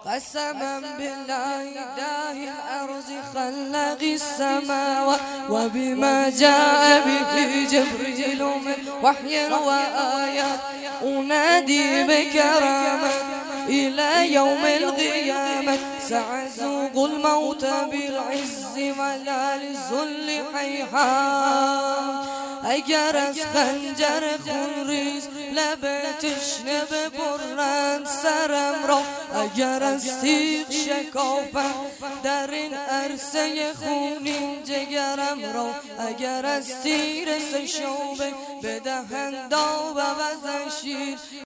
قسما بالله إله الأرض خلق السماوات وبما جاء به جبريل من وحي وآيات أنادي بكرامة إلى يوم القيامة سأذوق الموت بالعز ولا للذل حيحان اگر از خنجر خونریز لب تشنه ببرند سرم را اگر از تیغ شکافم در این عرصه خونین جگرم را اگر از تیر سشوبه بدهند آب و شیر